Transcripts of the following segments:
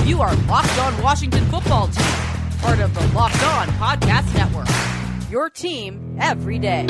You are Locked On Washington Football Team, part of the Locked On Podcast Network. Your team every day.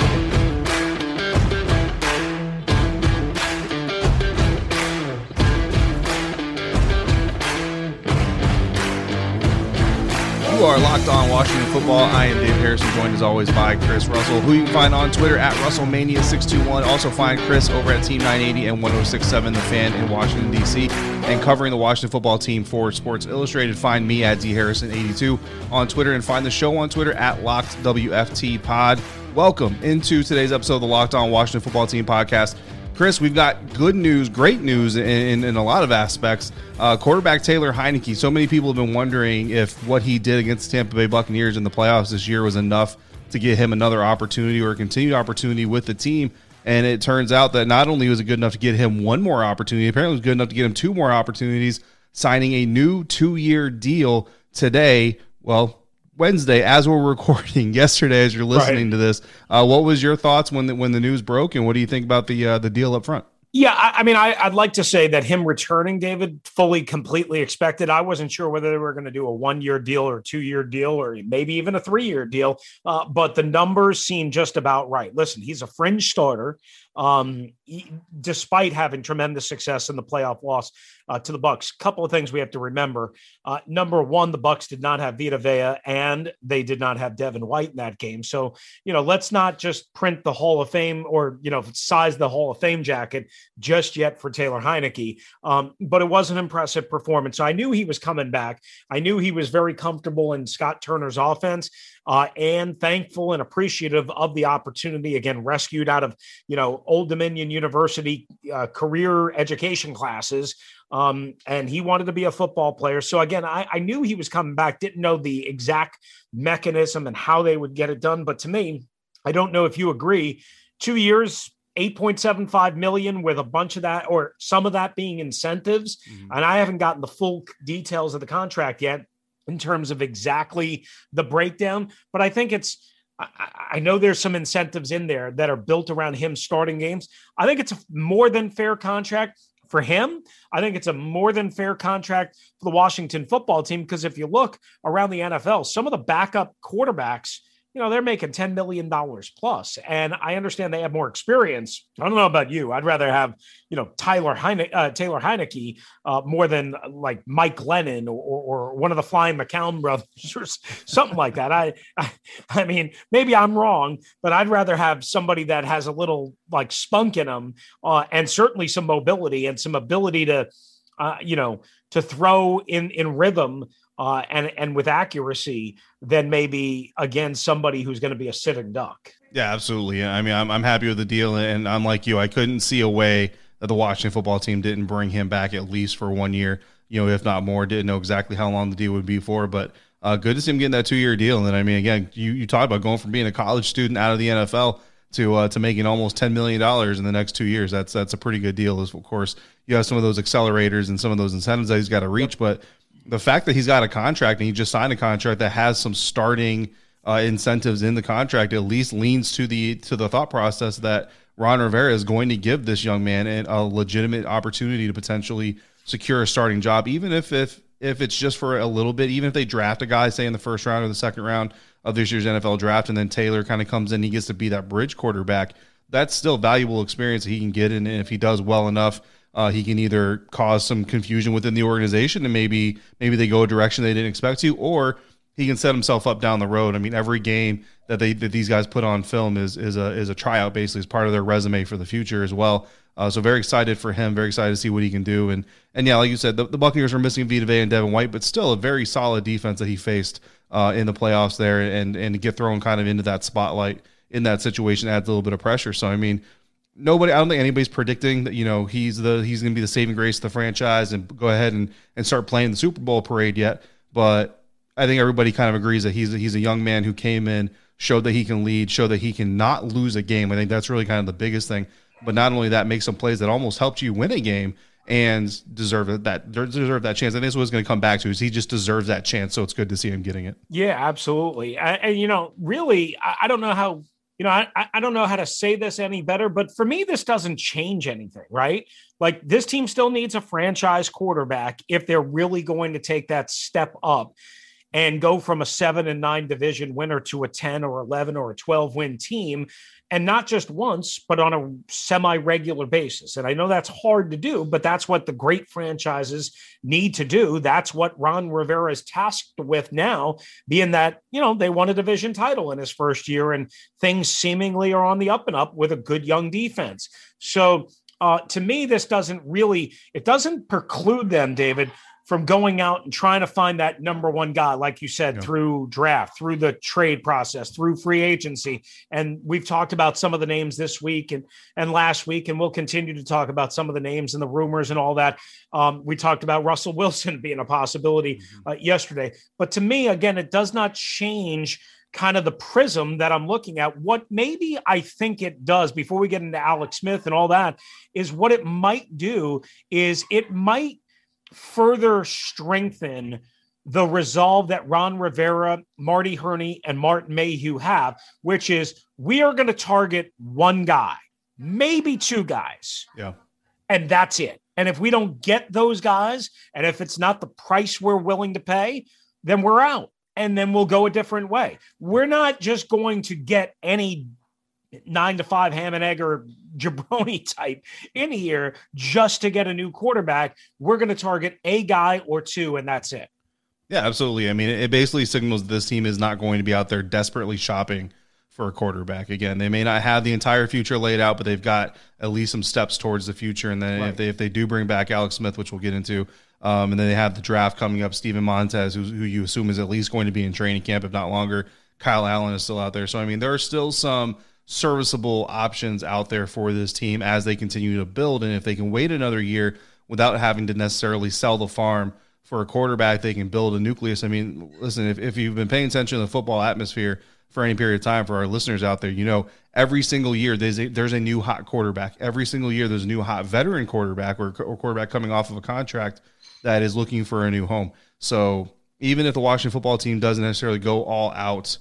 You are Locked On Washington Football. I am Dave Harrison, joined as always by Chris Russell, who you can find on Twitter at RussellMania621. Also find Chris over at Team 980 and 1067 The Fan in Washington, D.C. And covering the Washington Football Team for Sports Illustrated, find me at DHarrison82 on Twitter and find the show on Twitter at LockedWFTPod. Welcome into today's episode of the Locked On Washington Football Team podcast. Chris, we've got good news, great news in a lot of aspects. Quarterback Taylor Heinicke, so many people have been wondering if what he did against the Tampa Bay Buccaneers in the playoffs this year was enough to get him another opportunity or a continued opportunity with the team. And it turns out that not only was it good enough to get him one more opportunity, apparently it was good enough to get him two more opportunities, signing a new 2-year deal today. Well, Wednesday, as we're recording, yesterday as you're listening to this. What was your thoughts when the news broke, and what do you think about the deal up front? Yeah, I mean, I'd like to say that him returning, David, fully, completely expected. I wasn't sure whether they were going to do a 1-year deal or a 2-year deal or maybe even a 3-year deal, but the numbers seem just about right. Listen, he's a fringe starter, despite having tremendous success in the playoff loss to the Bucs. Couple of things we have to remember. Number one, the Bucs did not have Vita Vea and they did not have Devin White in that game. So, let's not just print the Hall of Fame or, size the Hall of Fame jacket just yet for Taylor Heinicke. But it was an impressive performance. So I knew he was coming back. I knew he was very comfortable in Scott Turner's offense. And thankful and appreciative of the opportunity, again, rescued out of, Old Dominion University career education classes. And he wanted to be a football player. So again, I knew he was coming back, didn't know the exact mechanism and how they would get it done. But to me, I don't know if you agree, 2 years, $8.75 million with a bunch of that or some of that being incentives. Mm-hmm. And I haven't gotten the full details of the contract yet in terms of exactly the breakdown, but I think I know there's some incentives in there that are built around him starting games. I think it's a more than fair contract for him. I think it's a more than fair contract for the Washington Football Team, because if you look around the NFL, some of the backup quarterbacks, they're making $10 million plus. And I understand they have more experience. I don't know about you. I'd rather have, Taylor Heinicke more than like Mike Glennon or one of the Flying McCown brothers or something like that. I mean, maybe I'm wrong, but I'd rather have somebody that has a little like spunk in them and certainly some mobility and some ability to, to throw in rhythm and with accuracy than maybe, again, somebody who's going to be a sitting duck. Yeah, absolutely. I mean, I'm happy with the deal, and I'm like you. I couldn't see a way that the Washington Football Team didn't bring him back at least for 1 year, if not more. Didn't know exactly how long the deal would be for, but good to see him getting that 2-year deal. And then, I mean, again, you talked about going from being a college student out of the NFL to making almost $10 million in the next 2 years. That's a pretty good deal. Of course, you have some of those accelerators and some of those incentives that he's got to reach, but the fact that he's got a contract and he just signed a contract that has some starting incentives in the contract at least leans to the thought process that Ron Rivera is going to give this young man a legitimate opportunity to potentially secure a starting job, even if it's just for a little bit, even if they draft a guy, say in the first round or the second round of this year's NFL draft, and then Taylor kind of comes in, he gets to be that bridge quarterback. That's still valuable experience that he can get, and if he does well enough, he can either cause some confusion within the organization and maybe they go a direction they didn't expect to, or he can set himself up down the road. I mean, every game that these guys put on film is a tryout, basically, as part of their resume for the future as well. So very excited for him, very excited to see what he can do. And yeah, like you said, the Buccaneers are missing Vita Vea and Devin White, but still a very solid defense that he faced in the playoffs there, and to get thrown kind of into that spotlight in that situation adds a little bit of pressure. So, I mean, I don't think anybody's predicting that, he's going to be the saving grace of the franchise and go ahead and start playing the Super Bowl parade yet. But I think everybody kind of agrees that he's a young man who came in, showed that he can lead, showed that he can not lose a game. I think that's really kind of the biggest thing. But not only that, make some plays that almost helped you win a game and deserve that chance. And this was going to come back to is he just deserves that chance. So it's good to see him getting it. Yeah, absolutely. And really, I don't know how I don't know how to say this any better, but for me, this doesn't change anything, right? Like this team still needs a franchise quarterback if they're really going to take that step up and go from a 7-9 division winner to a 10 or 11 or a 12 win team. And not just once, but on a semi-regular basis. And I know that's hard to do, but that's what the great franchises need to do. That's what Ron Rivera is tasked with now, being that, they won a division title in his first year and things seemingly are on the up and up with a good young defense. So to me, this doesn't preclude them, David, from going out and trying to find that number one guy, like you said, through draft, through the trade process, through free agency. And we've talked about some of the names this week and last week, and we'll continue to talk about some of the names and the rumors and all that. We talked about Russell Wilson being a possibility yesterday. But to me, again, it does not change kind of the prism that I'm looking at. What maybe I think it does, before we get into Alex Smith and all that, is what it might do is it might further strengthen the resolve that Ron Rivera, Marty Hurney, and Martin Mayhew have, which is we are going to target one guy, maybe two guys. Yeah. And that's it. And if we don't get those guys, and if it's not the price we're willing to pay, then we're out. And then we'll go a different way. We're not just going to get any 9-to-5 ham and egg or jabroni type in here just to get a new quarterback. We're going to target a guy or two, and that's it. Yeah, absolutely. I mean, it basically signals that this team is not going to be out there desperately shopping for a quarterback. Again, they may not have the entire future laid out, but they've got at least some steps towards the future. And then if they do bring back Alex Smith, which we'll get into, and then they have the draft coming up, Steven Montez, who you assume is at least going to be in training camp, if not longer. Kyle Allen is still out there. So, I mean, there are still some serviceable options out there for this team as they continue to build. And if they can wait another year without having to necessarily sell the farm for a quarterback, they can build a nucleus. I mean, listen, if you've been paying attention to the football atmosphere for any period of time, for our listeners out there, every single year there's a new hot quarterback. Every single year there's a new hot veteran quarterback or quarterback coming off of a contract that is looking for a new home. So even if the Washington football team doesn't necessarily go all out,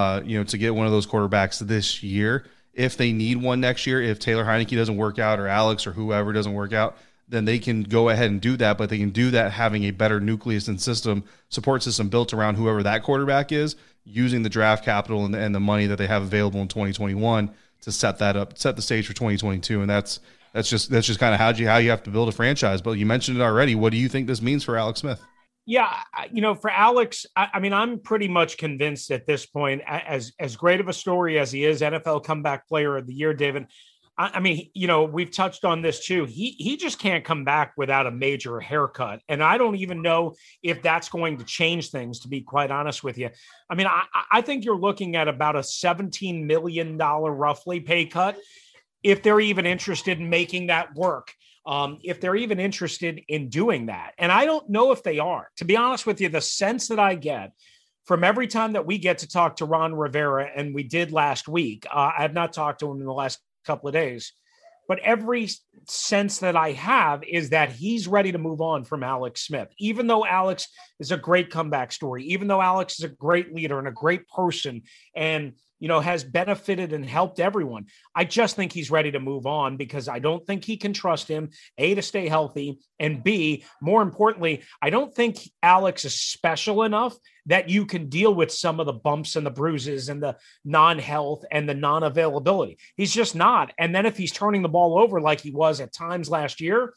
to get one of those quarterbacks this year, if they need one next year, if Taylor Heineke doesn't work out or Alex or whoever doesn't work out, then they can go ahead and do that. But they can do that having a better nucleus and support system built around whoever that quarterback is, using the draft capital and the money that they have available in 2021 to set that up, set the stage for 2022. And that's just kind of how you have to build a franchise. But you mentioned it already. What do you think this means for Alex Smith? Yeah, for Alex, I mean, I'm pretty much convinced at this point, as great of a story as he is, NFL Comeback Player of the Year, David. I mean, we've touched on this too. He just can't come back without a major haircut. And I don't even know if that's going to change things, to be quite honest with you. I mean, I think you're looking at about a $17 million roughly pay cut if they're even interested in making that work. If they're even interested in doing that. And I don't know if they are. To be honest with you, the sense that I get from every time that we get to talk to Ron Rivera, and we did last week, I have not talked to him in the last couple of days, but every sense that I have is that he's ready to move on from Alex Smith, even though Alex is a great comeback story, even though Alex is a great leader and a great person and has benefited and helped everyone. I just think he's ready to move on because I don't think he can trust him, A, to stay healthy, and B, more importantly, I don't think Alex is special enough that you can deal with some of the bumps and the bruises and the non-health and the non-availability. He's just not. And then if he's turning the ball over like he was at times last year,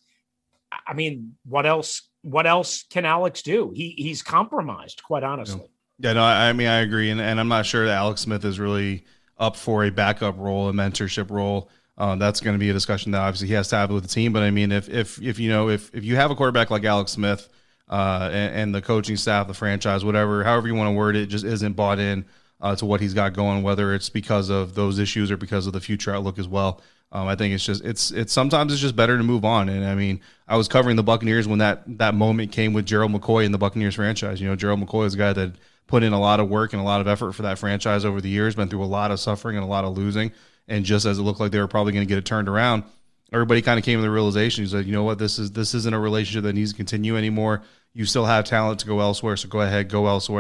I mean, what else can Alex do? He's compromised, quite honestly. Yeah, no, I mean, I agree. And I'm not sure that Alex Smith is really up for a backup role, a mentorship role. That's going to be a discussion that obviously he has to have with the team. But I mean, if you have a quarterback like Alex Smith and the coaching staff, the franchise, however you want to word it, just isn't bought in to what he's got going, whether it's because of those issues or because of the future outlook as well. I think it's sometimes it's just better to move on. And I mean, I was covering the Buccaneers when that moment came with Gerald McCoy in the Buccaneers franchise. Gerald McCoy is a guy that put in a lot of work and a lot of effort for that franchise over the years, been through a lot of suffering and a lot of losing. And just as it looked like they were probably going to get it turned around, everybody kind of came to the realization. He's like, you know what, this isn't a relationship that needs to continue anymore. You still have talent to go elsewhere, so go ahead, go elsewhere.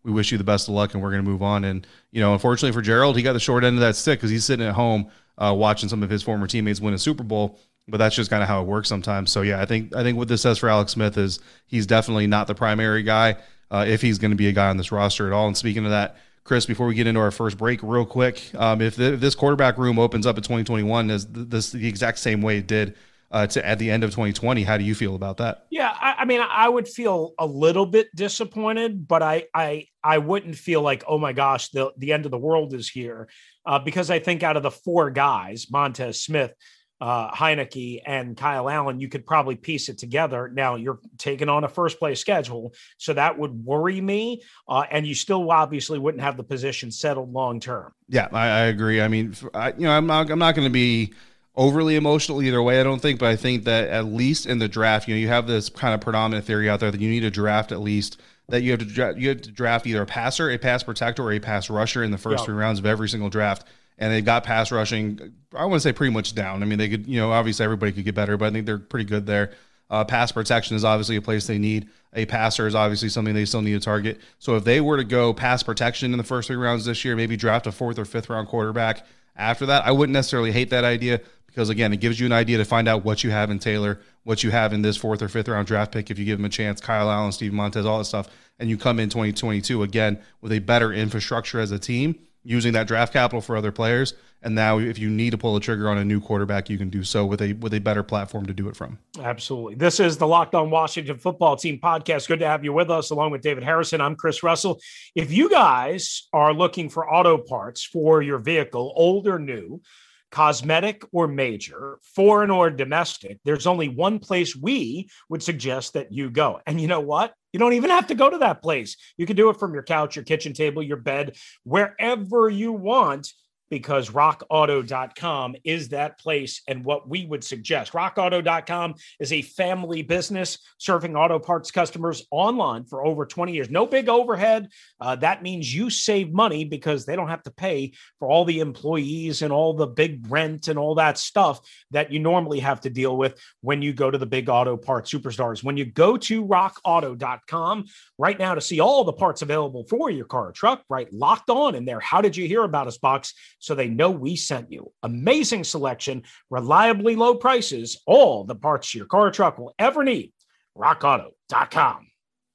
we wish you the best of luck, and we're going to move on. And, unfortunately for Gerald, he got the short end of that stick because he's sitting at home watching some of his former teammates win a Super Bowl. But that's just kind of how it works sometimes. So, yeah, I think what this says for Alex Smith is he's definitely not the primary guy if he's going to be a guy on this roster at all. And speaking of that, Chris, before we get into our first break real quick, if this quarterback room opens up in 2021 as the exact same way it did at the end of 2020, how do you feel about that? Yeah, I mean, I would feel a little bit disappointed, but I wouldn't feel like, oh my gosh, the end of the world is here, because I think out of the four guys, Montez Smith, Heineke, and Kyle Allen, you could probably piece it together. Now you're taking on a first place schedule, so that would worry me. And you still obviously wouldn't have the position settled long term. Yeah, I agree. I mean, I'm not going to be overly emotional either way, I don't think, but I think that at least in the draft, you have this kind of predominant theory out there that you need to draft at least that you have to draft either a passer, a pass protector, or a pass rusher in the first 3 rounds of every single draft. And they've got pass rushing, I want to say pretty much down. I mean, they could, obviously everybody could get better, but I think they're pretty good there. Pass protection is obviously a place they need. A passer is obviously something they still need to target. So if they were to go pass protection in the first 3 rounds this year, maybe draft a 4th or 5th round quarterback after that, I wouldn't necessarily hate that idea because, again, it gives you an idea to find out what you have in Taylor, what you have in this 4th or 5th round draft pick if you give them a chance, Kyle Allen, Steve Montez, all that stuff, and you come in 2022, again, with a better infrastructure as a team, using that draft capital for other players. And now if you need to pull the trigger on a new quarterback, you can do so with a better platform to do it from. Absolutely. This is the Locked On Washington Football Team podcast. Good to have you with us along with David Harrison. I'm Chris Russell. If you guys are looking for auto parts for your vehicle, old or new, cosmetic or major, foreign or domestic, there's only one place we would suggest that you go. And you know what? You don't even have to go to that place. You can do it from your couch, your kitchen table, your bed, wherever you want, because rockauto.com is that place and what we would suggest. Rockauto.com is a family business serving auto parts customers online for over 20 years. No big overhead. That means you save money because they don't have to pay for all the employees and all the big rent and all that stuff that you normally have to deal with when you go to the big auto parts superstars. When you go to rockauto.com right now to see all the parts available for your car or truck, right? Locked On in there. How did you hear about us box? So they know we sent you. Amazing selection, reliably low prices, all the parts your car or truck will ever need. RockAuto.com.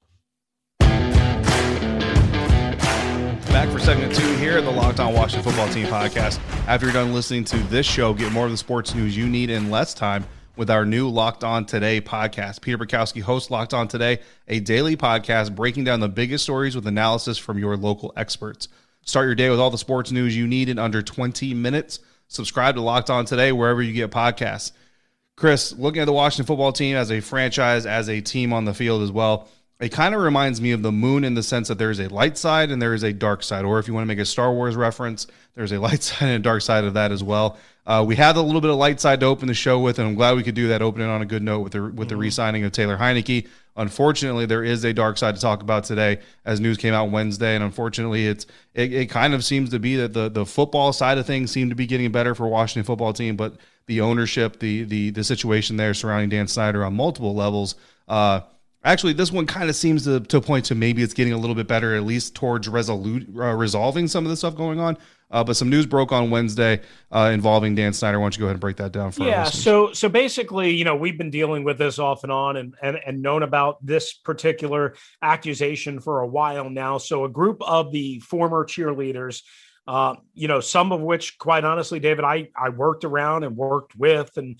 Back for segment 2 here at the Locked On Washington Football Team podcast. After you're done listening to this show, get more of the sports news you need in less time with our new Locked On Today podcast. Peter Bukowski hosts Locked On Today, a daily podcast breaking down the biggest stories with analysis from your local experts. Start your day with all the sports news you need in under 20 minutes. Subscribe to Locked On Today wherever you get podcasts. Chris, looking at the Washington Football Team as a franchise, as a team on the field as well, it kind of reminds me of the moon in the sense that there is a light side and there is a dark side. Or if you want to make a Star Wars reference, there's a light side and a dark side of that as well. We had a little bit of light side to open the show with, and I'm glad we could do that, open it on a good note with the re-signing of Taylor Heineke. Unfortunately, there is a dark side to talk about today as news came out Wednesday, and unfortunately, it kind of seems to be that the football side of things seem to be getting better for Washington Football Team, but the ownership, the situation there surrounding Dan Snyder on multiple levels. Actually, this one kind of seems to point to maybe it's getting a little bit better, at least towards resolving some of the stuff going on. But some news broke on Wednesday involving Dan Snyder. Why don't you go ahead and break that down for us? Yeah, so basically, we've been dealing with this off and on and known about this particular accusation for a while now. So a group of the former cheerleaders, some of which, quite honestly, David, I worked around and worked with and,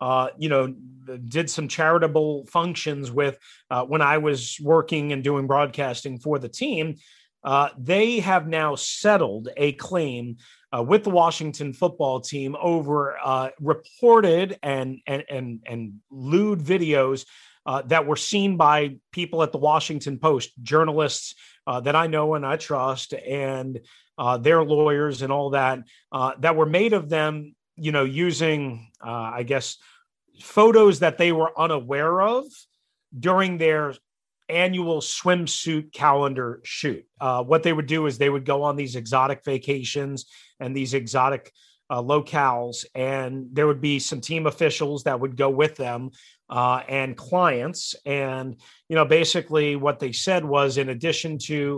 did some charitable functions with when I was working and doing broadcasting for the team. They have now settled a claim with the Washington Football Team over reported and lewd videos that were seen by people at the Washington Post, journalists that I know and I trust, and their lawyers and all that, that were made of them, using, I guess, photos that they were unaware of during their annual swimsuit calendar shoot. What they would do is they would go on these exotic vacations and these exotic locales, and there would be some team officials that would go with them and clients. And, basically what they said was, in addition to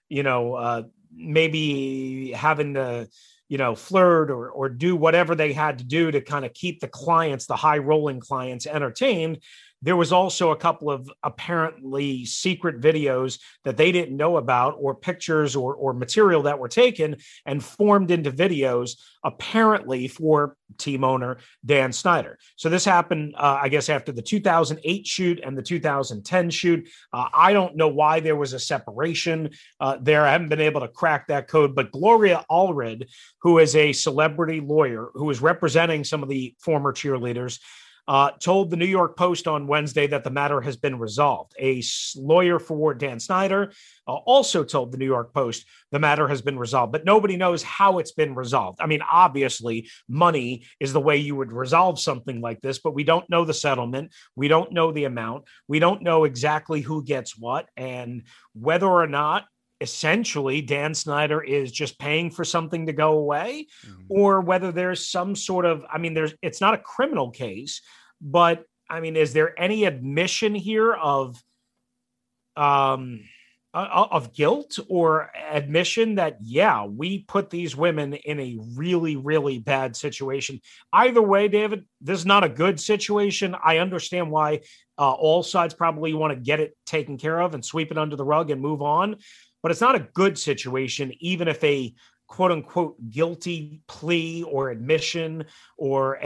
maybe having to, flirt or do whatever they had to do to kind of keep the clients, the high rolling clients, entertained. There was also a couple of apparently secret videos that they didn't know about, or pictures or material that were taken and formed into videos, apparently for team owner Dan Snyder. So this happened, I guess, after the 2008 shoot and the 2010 shoot. I don't know why there was a separation there. I haven't been able to crack that code, but Gloria Allred, who is a celebrity lawyer who is representing some of the former cheerleaders, told the New York Post on Wednesday that the matter has been resolved. A lawyer for Dan Snyder also told the New York Post the matter has been resolved, but nobody knows how it's been resolved. I mean, obviously, money is the way you would resolve something like this, but we don't know the settlement. We don't know the amount. We don't know exactly who gets what, and whether or not essentially Dan Snyder is just paying for something to go away, or whether there's some sort of, it's not a criminal case, but is there any admission here of guilt, or admission that, yeah, we put these women in a really, really bad situation? Either way, David, this is not a good situation. I understand why all sides probably want to get it taken care of and sweep it under the rug and move on. But it's not a good situation, even if a quote unquote guilty plea or admission or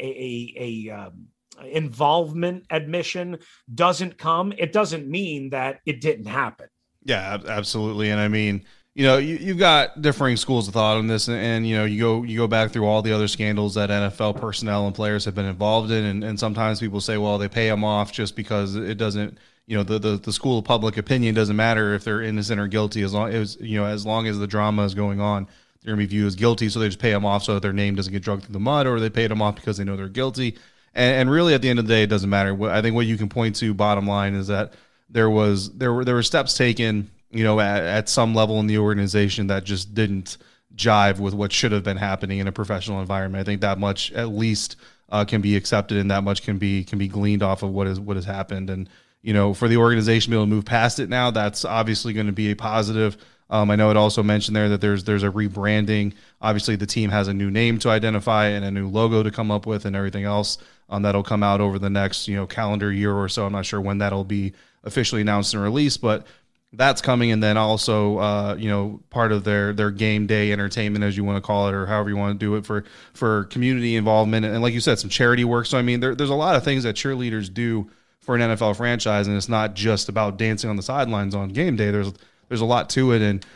a involvement admission doesn't come. It doesn't mean that it didn't happen. Yeah, absolutely. And you've got differing schools of thought on this, and you go back through all the other scandals that NFL personnel and players have been involved in, and sometimes people say, well, they pay them off just because it doesn't. The school of public opinion doesn't matter if they're innocent or guilty, as long as the drama is going on, they're going to be viewed as guilty. So they just pay them off so that their name doesn't get dragged through the mud, or they paid them off because they know they're guilty. And really, at the end of the day, it doesn't matter. I think what you can point to, bottom line, is that there were steps taken, at some level in the organization that just didn't jive with what should have been happening in a professional environment. I think that much at least can be accepted, and that much can be gleaned off of what has happened. And for the organization to be able to move past it now, that's obviously going to be a positive. I know it also mentioned there that there's a rebranding. Obviously, the team has a new name to identify and a new logo to come up with, and everything else that'll come out over the next calendar year or so. I'm not sure when that'll be officially announced and released, but that's coming. And then also, part of their game day entertainment, as you want to call it, or however you want to do it, for community involvement, and like you said, some charity work. So there's a lot of things that cheerleaders do for an NFL franchise, and it's not just about dancing on the sidelines on game day. There's a lot to it, and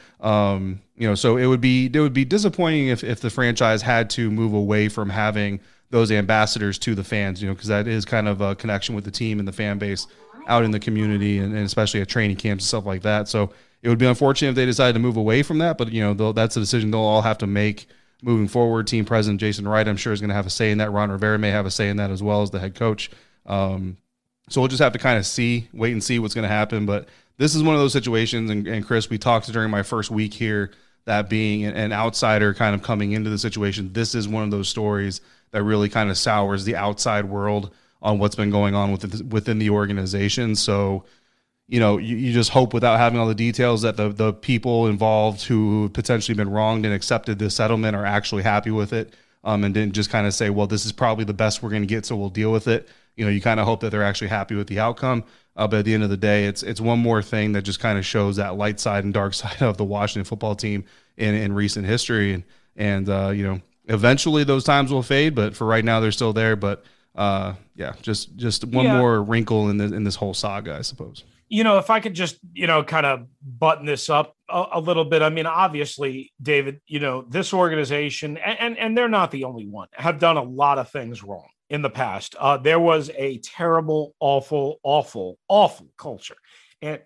so it would be disappointing if the franchise had to move away from having those ambassadors to the fans, because that is kind of a connection with the team and the fan base out in the community, and especially at training camps and stuff like that. So it would be unfortunate if they decided to move away from that, but that's a decision they'll all have to make moving forward. Team president Jason Wright, I'm sure, is going to have a say in that. Ron Rivera may have a say in that as well as the head coach. So we'll just have to kind of wait and see what's going to happen. But this is one of those situations, and Chris, we talked during my first week here, that being an outsider kind of coming into the situation, this is one of those stories that really kind of sours the outside world on what's been going on within the organization. So, you just hope, without having all the details, that the people involved who potentially been wronged and accepted this settlement are actually happy with it, and didn't just kind of say, well, this is probably the best we're going to get, so we'll deal with it. You kind of hope that they're actually happy with the outcome. But at the end of the day, it's one more thing that just kind of shows that light side and dark side of the Washington football team in recent history. And eventually those times will fade, but for right now they're still there. But just one more wrinkle in this whole saga, I suppose. If I could just, kind of button this up a little bit. Obviously, David, this organization, and they're not the only one, have done a lot of things wrong in the past. There was a terrible, awful culture. And,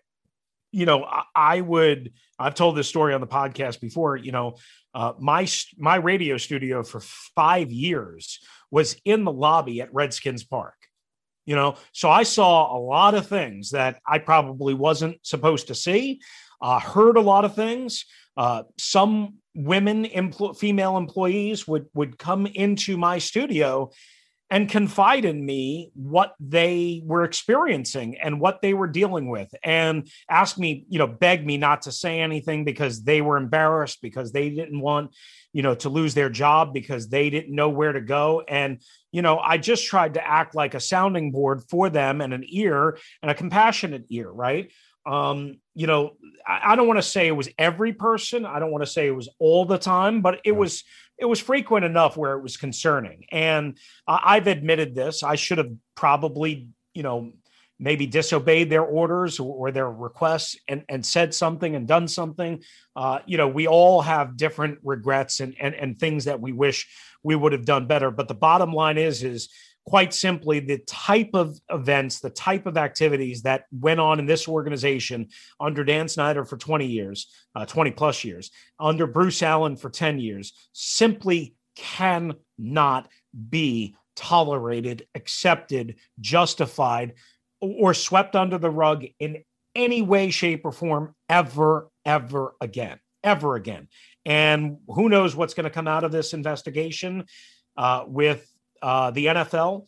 I've told this story on the podcast before, my radio studio for 5 years was in the lobby at Redskins Park. So I saw a lot of things that I probably wasn't supposed to see, heard a lot of things. Some women, female employees would come into my studio and confide in me what they were experiencing and what they were dealing with, and ask me, beg me not to say anything because they were embarrassed, because they didn't want, to lose their job, because they didn't know where to go. And, I just tried to act like a sounding board for them and an ear, and a compassionate ear, right? I don't want to say it was every person. I don't want to say it was all the time, but it was frequent enough where it was concerning. And I've admitted this. I should have probably, maybe disobeyed their orders or their requests and said something and done something. We all have different regrets and things that we wish we would have done better. But the bottom line is quite simply the type of events, the type of activities that went on in this organization under Dan Snyder for 20 years, 20 plus years, under Bruce Allen for 10 years, simply cannot be tolerated, accepted, justified, or swept under the rug in any way, shape, or form ever again. And who knows what's going to come out of this investigation with the NFL.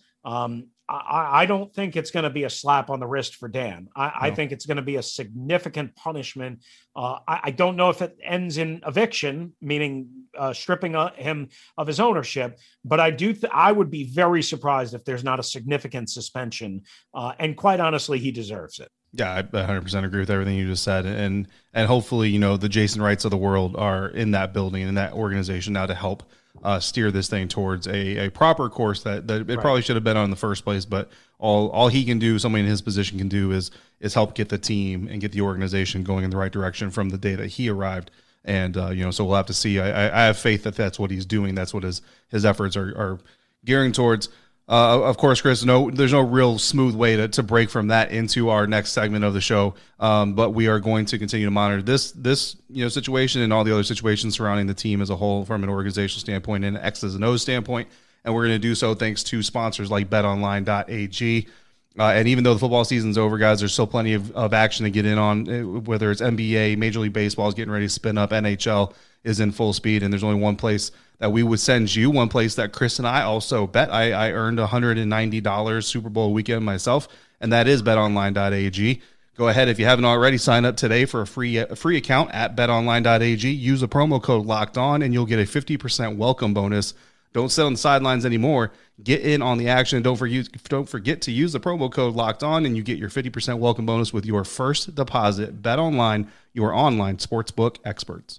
I don't think it's going to be a slap on the wrist for Dan. I think it's going to be a significant punishment. I don't know if it ends in eviction, meaning stripping him of his ownership, but I would be very surprised if there's not a significant suspension. And quite honestly, he deserves it. Yeah, I 100% agree with everything you just said. And hopefully, the Jason Wrights of the world are in that building and in that organization now to help steer this thing towards a proper course that it probably should have been on in the first place. But all he can do, somebody in his position can do, is help get the team and get the organization going in the right direction from the day that he arrived. And, so we'll have to see. I have faith that that's what he's doing. That's what his efforts are gearing towards. Of course, Chris, there's no real smooth way to break from that into our next segment of the show. But we are going to continue to monitor this situation and all the other situations surrounding the team as a whole from an organizational standpoint and X's and O's standpoint. And we're going to do so thanks to sponsors like betonline.ag. And even though the football season's over, guys, there's still plenty of action to get in on, whether it's NBA, Major League Baseball is getting ready to spin up, NHL is in full speed, and there's only one place that we would send you, one place that Chris and I also bet. I earned $190 Super Bowl weekend myself, and that is betonline.ag. Go ahead, if you haven't already, sign up today for a free account at betonline.ag. Use the promo code Locked On, and you'll get a 50% welcome bonus. Don't sit on the sidelines anymore. Get in on the action. Don't forget to use the promo code Locked On, and you get your 50% welcome bonus with your first deposit. Bet Online, your online sportsbook experts.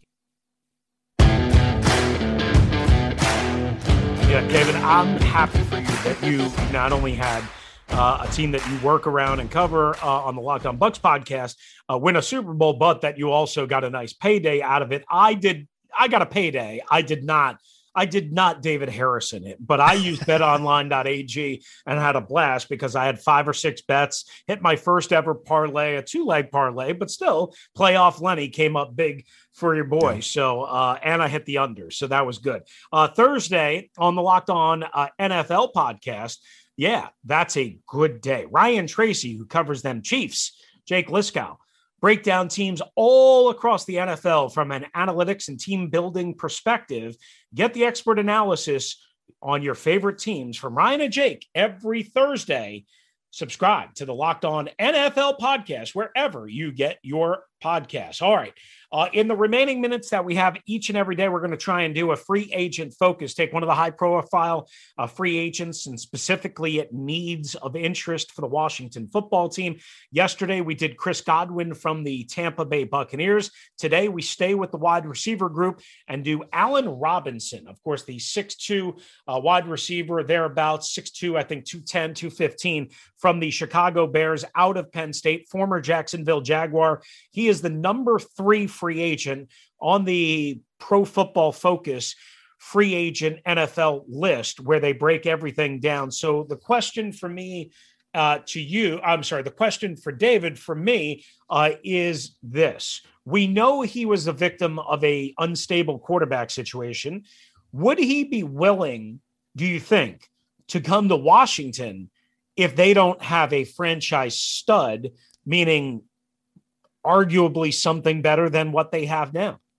Yeah, David, I'm happy for you that you not only had a team that you work around and cover on the Locked On Bucks podcast win a Super Bowl, but that you also got a nice payday out of it. I got a payday. I did not David Harrison it, but I used betonline.ag and had a blast because I had 5 or 6 bets, hit my first ever parlay, a 2-leg parlay, but still playoff Lenny came up big for your boy. Yeah. So, and I hit the under. So that was good. Thursday on the Locked On NFL podcast. Yeah, that's a good day. Ryan Tracy, who covers them Chiefs, Jake Liskow, break down teams all across the NFL from an analytics and team building perspective. Get the expert analysis on your favorite teams from Ryan and Jake every Thursday. Subscribe to the Locked On NFL podcast wherever you get your podcasts. All right. In the remaining minutes that we have each and every day, we're going to try and do a free agent focus, take one of the high profile free agents and specifically at needs of interest for the Washington football team. Yesterday, we did Chris Godwin from the Tampa Bay Buccaneers. Today, we stay with the wide receiver group and do Allen Robinson, of course, the 6'2" wide receiver, thereabouts, 6'2", I think 210, 215 from the Chicago Bears out of Penn State, former Jacksonville Jaguar. He is the number 3 free agent on the Pro Football Focus free agent NFL list where they break everything down. So the question for me the question for David for me is this. We know he was a victim of a unstable quarterback situation. Would he be willing, do you think, to come to Washington if they don't have a franchise stud, meaning arguably something better than what they have now?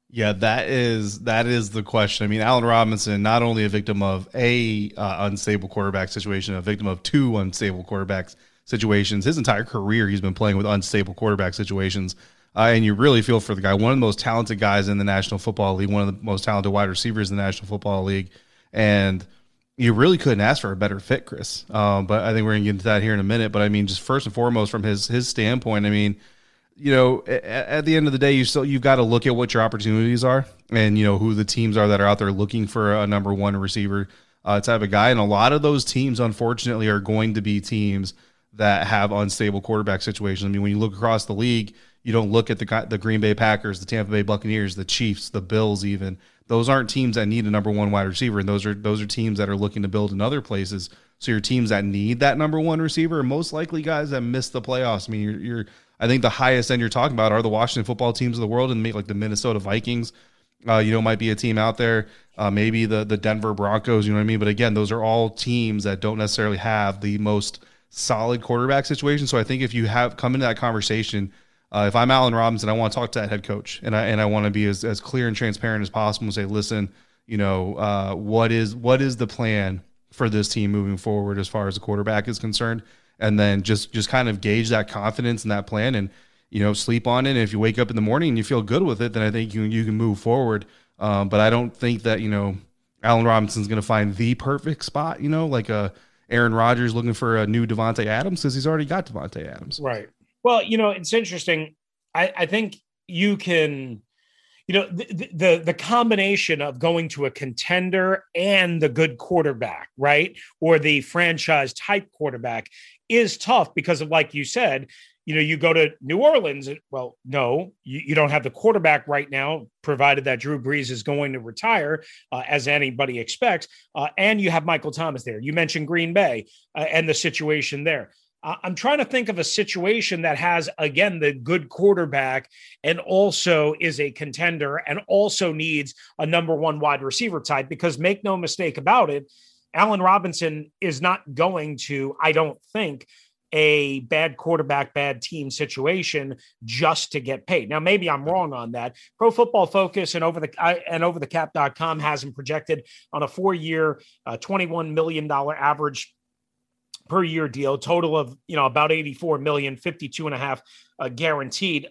Yeah, that is the question. I mean, Allen Robinson, not only a victim of a unstable quarterback situation, a victim of two unstable quarterback situations. His entire career, he's been playing with unstable quarterback situations, and you really feel for the guy. One of the most talented guys in the National Football League, one of the most talented wide receivers in the National Football League, and you really couldn't ask for a better fit, Chris. But I think we're going to get into that here in a minute. But I mean, just first and foremost, from his standpoint, I mean, you know, at the end of the day, you've got to look at what your opportunities are, and you know who the teams are that are out there looking for a number one receiver type of guy. And a lot of those teams, unfortunately, are going to be teams that have unstable quarterback situations. I mean, when you look across the league, you don't look at the Green Bay Packers, the Tampa Bay Buccaneers, the Chiefs, the Bills. Even those aren't teams that need a number one wide receiver, and those are teams that are looking to build in other places. So your teams that need that number one receiver are most likely guys that miss the playoffs. I mean, I think the highest end you're talking about are the Washington football teams of the world, and like the Minnesota Vikings, might be a team out there. Maybe the Denver Broncos, you know what I mean? But again, those are all teams that don't necessarily have the most solid quarterback situation. So I think if you come into that conversation, if I'm Allen Robinson, I want to talk to that head coach, and I want to be as clear and transparent as possible and say, listen, what is the plan for this team moving forward as far as the quarterback is concerned? And then just kind of gauge that confidence in that plan and, sleep on it. And if you wake up in the morning and you feel good with it, then I think you can move forward. But I don't think that, Allen Robinson's going to find the perfect spot, like Aaron Rodgers looking for a new Davante Adams, because he's already got Davante Adams. Right. Well, it's interesting. I think you can, the combination of going to a contender and the good quarterback, right, or the franchise type quarterback is tough because of, like you said, you go to New Orleans. Well, no, you don't have the quarterback right now, provided that Drew Brees is going to retire, as anybody expects. And you have Michael Thomas there. You mentioned Green Bay and the situation there. I'm trying to think of a situation that has, again, the good quarterback and also is a contender and also needs a number one wide receiver type, because make no mistake about it, Allen Robinson is not going to, I don't think, a bad quarterback, bad team situation just to get paid. Now, maybe I'm wrong on that. Pro Football Focus and overthecap.com has him projected on a 4-year, $21 million average per year deal, total of, about 84 million, 52 and a half guaranteed.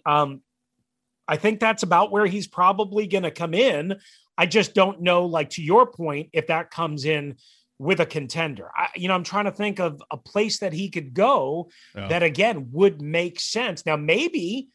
I think that's about where he's probably going to come in. I just don't know, like to your point, if that comes in with a contender. I'm trying to think of a place that he could go that, again, would make sense. Now, maybe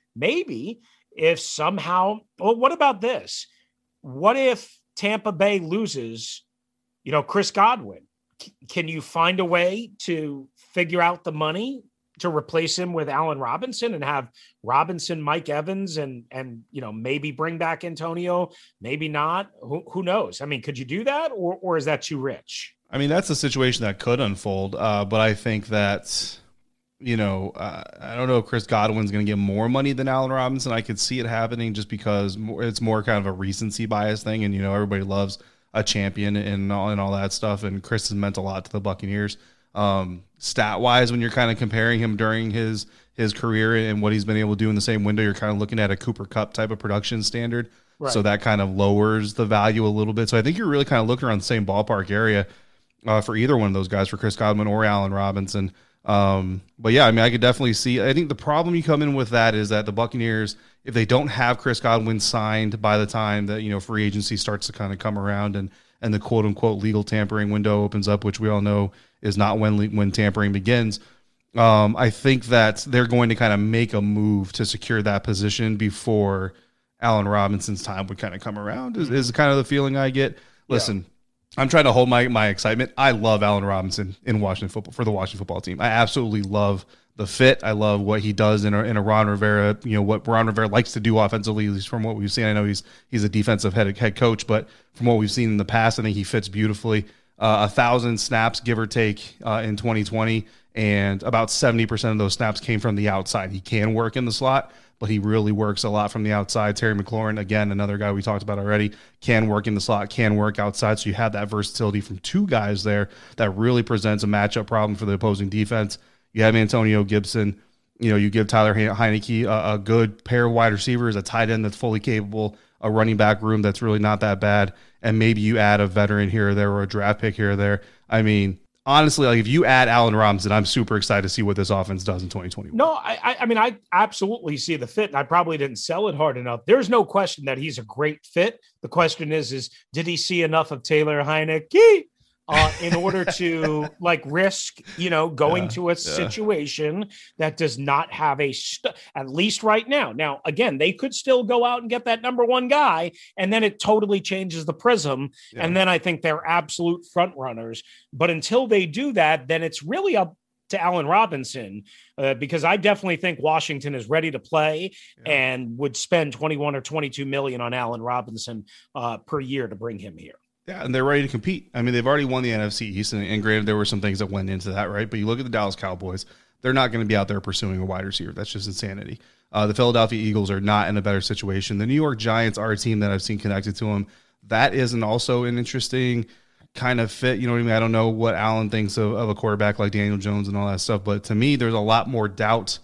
if somehow, well, what about this? What if Tampa Bay loses, Chris Godwin? Can you find a way to figure out the money to replace him with Allen Robinson and have Robinson, Mike Evans, and maybe bring back Antonio, maybe not? Who knows? I mean, could you do that, or is that too rich? I mean, that's a situation that could unfold, but I think that, I don't know if Chris Godwin's going to get more money than Allen Robinson. I could see it happening just because it's more kind of a recency bias thing, and everybody loves a champion and all that stuff. And Chris has meant a lot to the Buccaneers. Stat wise, when you're kind of comparing him during his career and what he's been able to do in the same window, you're kind of looking at a Cooper Kupp type of production standard. Right. So that kind of lowers the value a little bit. So I think you're really kind of looking around the same ballpark area for either one of those guys, for Chris Godwin or Allen Robinson. But yeah, I mean, I could definitely see, I think the problem you come in with that is that the Buccaneers, if they don't have Chris Godwin signed by the time that, free agency starts to kind of come around and the quote unquote legal tampering window opens up, which we all know is not when tampering begins. I think that they're going to kind of make a move to secure that position before Allen Robinson's time would kind of come around is kind of the feeling I get. Listen, I'm trying to hold my excitement. I love Allen Robinson in Washington football for the Washington football team. I absolutely love the fit. I love what he does in a Ron Rivera, what Ron Rivera likes to do offensively, at least from what we've seen. I know he's a defensive head coach, but from what we've seen in the past, I think he fits beautifully. 1,000 snaps, give or take, in 2020, and about 70% of those snaps came from the outside. He can work in the slot, but he really works a lot from the outside. Terry McLaurin, again, another guy we talked about already, can work in the slot, can work outside. So you have that versatility from two guys there that really presents a matchup problem for the opposing defense. You have Antonio Gibson. You give Tyler Heineke a good pair of wide receivers, a tight end that's fully capable a running back room that's really not that bad, and maybe you add a veteran here or there or a draft pick here or there. I mean, honestly, like if you add Allen Robinson, I'm super excited to see what this offense does in 2021. No, I mean, I absolutely see the fit, and I probably didn't sell it hard enough. There's no question that he's a great fit. The question is did he see enough of Taylor Heinicke in order to risk, going to a situation that does not have at least right now. Now, again, they could still go out and get that number one guy, and then it totally changes the prism. Yeah. And then I think they're absolute front runners. But until they do that, then it's really up to Allen Robinson, because I definitely think Washington is ready to play and would spend 21 or 22 million on Allen Robinson per year to bring him here. Yeah, and they're ready to compete. I mean, they've already won the NFC East, and granted, there were some things that went into that, right? But you look at the Dallas Cowboys, they're not going to be out there pursuing a wide receiver. That's just insanity. The Philadelphia Eagles are not in a better situation. The New York Giants are a team that I've seen connected to them. That isn't also an interesting kind of fit. You know what I mean? I don't know what Allen thinks of a quarterback like Daniel Jones and all that stuff, but to me, there's a lot more doubt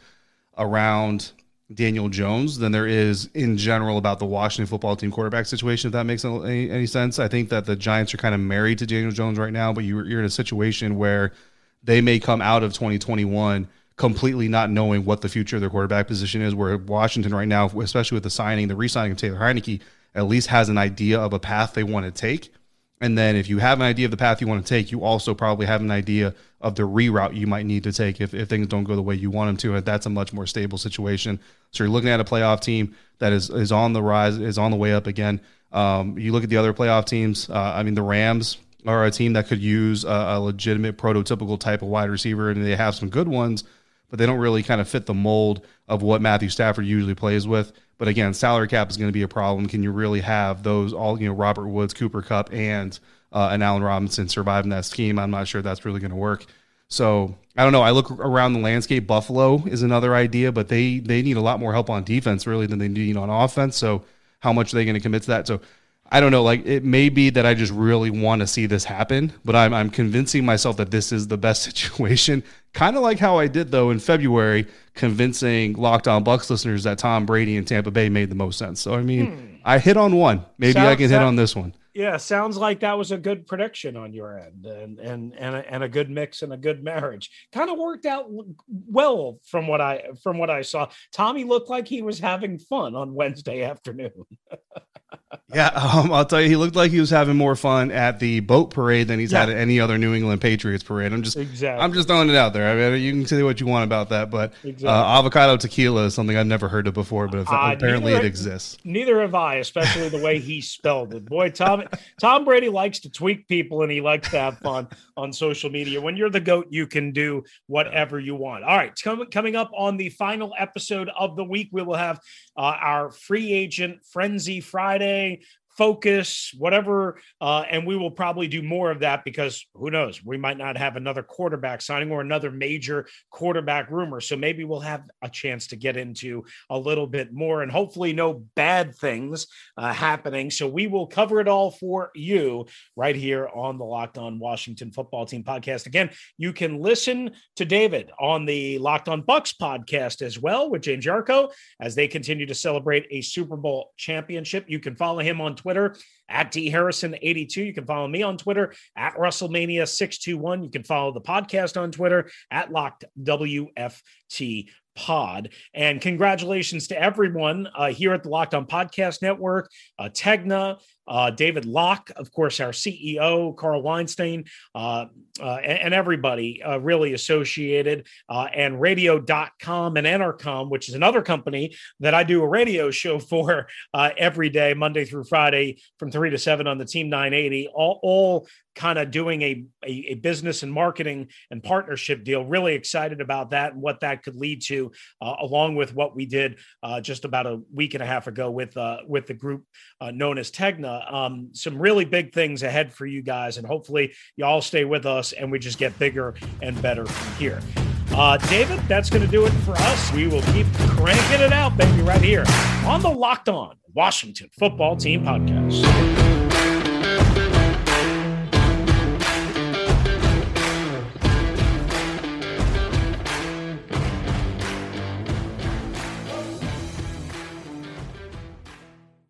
around Daniel Jones than there is in general about the Washington football team quarterback situation, if that makes any sense. I think that the Giants are kind of married to Daniel Jones right now, but you're in a situation where they may come out of 2021 completely not knowing what the future of their quarterback position is, where Washington right now, especially with the re-signing of Taylor Heinicke, at least has an idea of a path they want to take. And then if you have an idea of the path you want to take, you also probably have an idea of the reroute you might need to take if things don't go the way you want them to. And that's a much more stable situation. So you're looking at a playoff team that is on the rise, is on the way up again. You look at the other playoff teams. The Rams are a team that could use a legitimate prototypical type of wide receiver, and they have some good ones, but they don't really kind of fit the mold of what Matthew Stafford usually plays with. But again, salary cap is going to be a problem. Can you really have those Robert Woods, Cooper Kupp, and Allen Robinson survive in that scheme? I'm not sure that's really going to work. So I don't know. I look around the landscape. Buffalo is another idea, but they need a lot more help on defense really than they need on offense. So how much are they going to commit to that? So I don't know. It may be that I just really want to see this happen, but I'm convincing myself that this is the best situation. Kind of like how I did, though, in February, convincing Locked On Bucs listeners that Tom Brady in Tampa Bay made the most sense. So, I mean, I hit on one. Maybe I can hit on this one. Yeah, sounds like that was a good prediction on your end, and a good mix and a good marriage. Kind of worked out well from what I saw. Tommy looked like he was having fun on Wednesday afternoon. Yeah, I'll tell you, he looked like he was having more fun at the boat parade than he's had at any other New England Patriots parade. I'm just throwing it out there. I mean, you can say what you want about that, but avocado tequila is something I've never heard of before, but apparently it exists. Neither have I, especially the way he spelled it. Boy, Tom Brady likes to tweak people, and he likes to have fun on social media. When you're the GOAT, you can do whatever you want. All right, coming up on the final episode of the week, we will have our free agent Frenzy Friday, focus, whatever, and we will probably do more of that because who knows, we might not have another quarterback signing or another major quarterback rumor. So maybe we'll have a chance to get into a little bit more and hopefully no bad things happening. So we will cover it all for you right here on the Locked On Washington Football Team podcast. Again, you can listen to David on the Locked On Bucs podcast as well with James Yarko as they continue to celebrate a Super Bowl championship. You can follow him on Twitter at DHarrison82. You can follow me on Twitter at WrestleMania621. You can follow the podcast on Twitter at LockedWFT Pod. And congratulations to everyone here at the Locked On Podcast Network, Tegna, David Locke, of course, our CEO, Carl Weinstein, and everybody really associated, and radio.com and Entercom, which is another company that I do a radio show for every day, Monday through Friday from 3 to 7 on the Team 980, all kind of doing a business and marketing and partnership deal. Really excited about that and what that could lead to, along with what we did just about a week and a half ago with the group known as Tegna. Some really big things ahead for you guys, and hopefully you all stay with us and we just get bigger and better from here. David, that's going to do it for us. We will keep cranking it out, baby, right here on the Locked On Washington Football Team podcast.